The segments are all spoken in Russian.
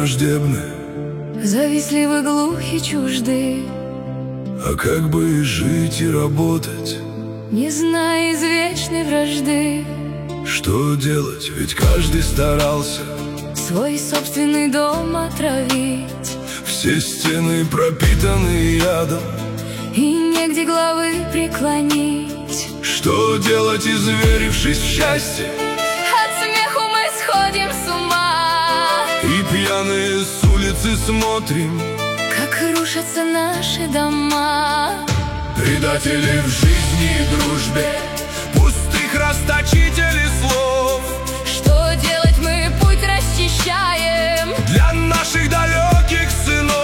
враждебны, завистливы, глухи, чужды. а как бы и жить и работать, не зная извечной вражды. Что делать, ведь каждый старался свой собственный дом отравить. Все стены пропитаны ядом, и негде головы преклонить. Что делать, изверившись в счастье? От смеху мы сходим с ума, и пьяные с улицы смотрим, как рушатся наши дома. Предатели в жизни и дружбе, пустых расточителей слов. Что делать, мы путь расчищаем для наших далеких сынов.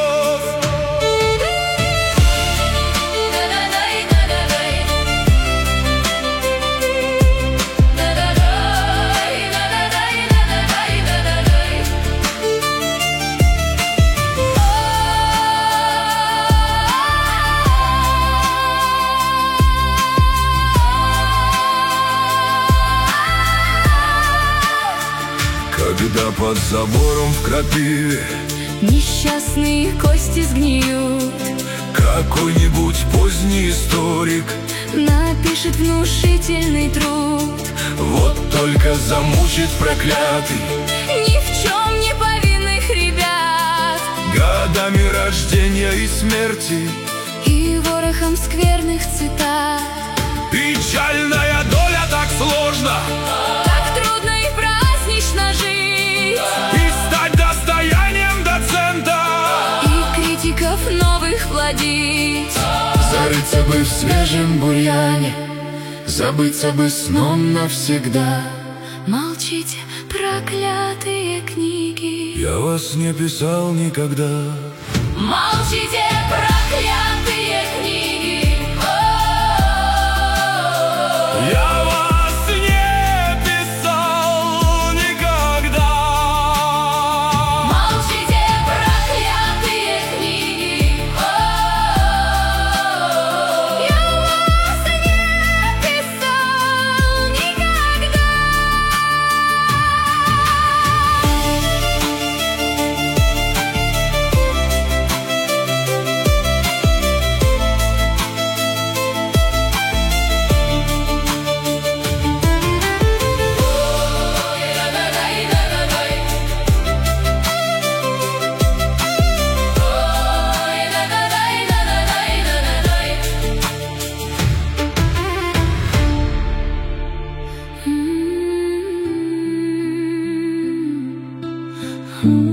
Когда под забором в крапиве несчастные кости сгниют, какой-нибудь поздний историк напишет внушительный труд. Вот только замучит проклятый ни в чем не повинных ребят годами рождения и смерти и ворохом скверных цитат. Печальная доля, так сложно, так трудно и празднично жить, и стать достоянием доцента, и критиков новых плодить. зарыться бы в свежем бурьяне, забыться бы сном навсегда. Молчите, проклятые книги, Я вас не писал никогда. молчите, проклятые книги. Я вас не писал никогда. Молчите, проклятые книги. Я вас не писал никогда. Mm-hmm.